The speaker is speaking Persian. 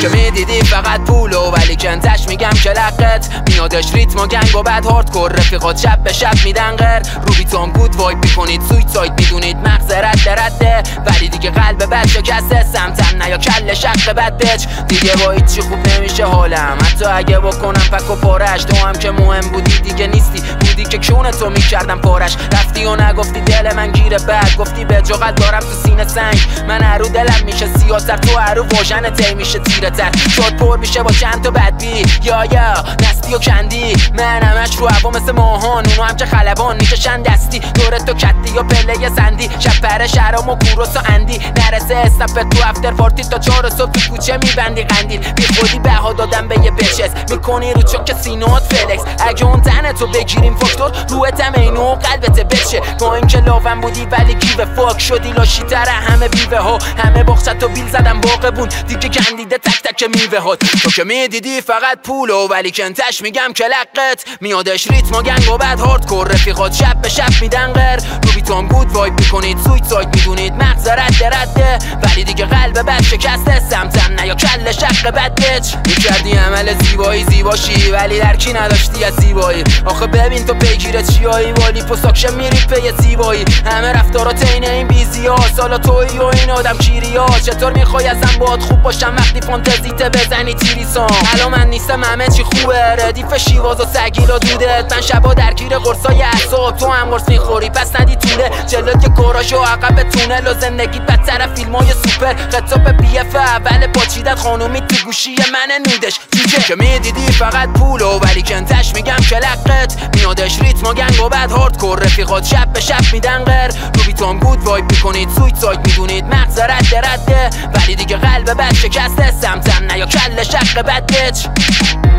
که میدیدی فقط پولو ولی کنتش میگم که لقت میادش ریتم و گنگ و بعد هاردکور رفیقات شب به شب میدن غر رو بیتون گود وایب میکنید سویساید میدونید مغز رده ولی دیگه قلب بد شکسته سمتم نیا کل شق بد بچ دیگه با هیچی خوب نمیشه حالم حتی اگه بکنم پک و پارش تو هم که مهم بودی دیگه نیستی بودی که کونه تو میکردم پارش رفتی و نگفتی دل من گیره بد گفتی به جاقت دارم تو سینه سنگ من هرو دلم میشه سیاست تو هرو واژن تی میشه تیره تر شد پر میشه با چند تا بدبی یا نستی و کندی من همش رو هوا مثل ماهان اونو هم که خلبان میکشن دستی دور تو کتی و پله زندی شب پر شهرام و کوروس و اندی نرسه اسنپ تو افتر پارتی تا 4 صبح تو کوچه میبندی قندیل بی خودی بها دادم به یه بچس میکنی رو چوک سینوت فلکس اگه اون تنه تو بگیریم فاکتور روحتم اینو قلبت بچه با اینکه لاوم بودی ولی گیوه فاک شدی لاشی تره همه بیوه ها همه باخشت و بیل زدم باقبون دیگه گندیده تک تک میوه ها تو که میدیدی فقط پولو ولی کنتش میگم که لقت میادش ریتم و گنگ و بعد هاردکور رفیقات شب به شب میدن غر رو بیتون گود وایب میکنید سویساید میدونید مغز رده ولی دیگه قلب بد شکسته سمتم نیا کل شق بد بچ میکردی عمل زیبایی زیباشی ولی درکی نداشتی از زیبایی آخه ببین تو پیگیر چیایی والی پساکشه میری پی زیبایی همه رفتارات اینه این بیزی ها سالا تویی و این آدم کیری ها چطور میخوای ازم باید خوب باشم وقتی فانتزیت بزنی تیریسام الان من نیستم همه چی خوبه ردیف شیواز و سگیر و دودت من شبا درگیر قرصای اعصاب تو هم قرص میخوری پس ندی طوله جلوت که کراش و عقب تونل و زندگیت بدتر فیلمای سوپر خطاب بی اف اول پاچیدت خانومی تو گوشی من نودش جوجه که میدیدی فقط پولو ولی کنتش میگم که لقت میادش ریتم و گنگ و بعد هاردکور رفیقات شب به شب میدن غر رو بیتون گود وایب میکنید سویساید میدونید مغز رده ولی دیگه قلب بد شکسته سمتم نیا کل شق بد بچ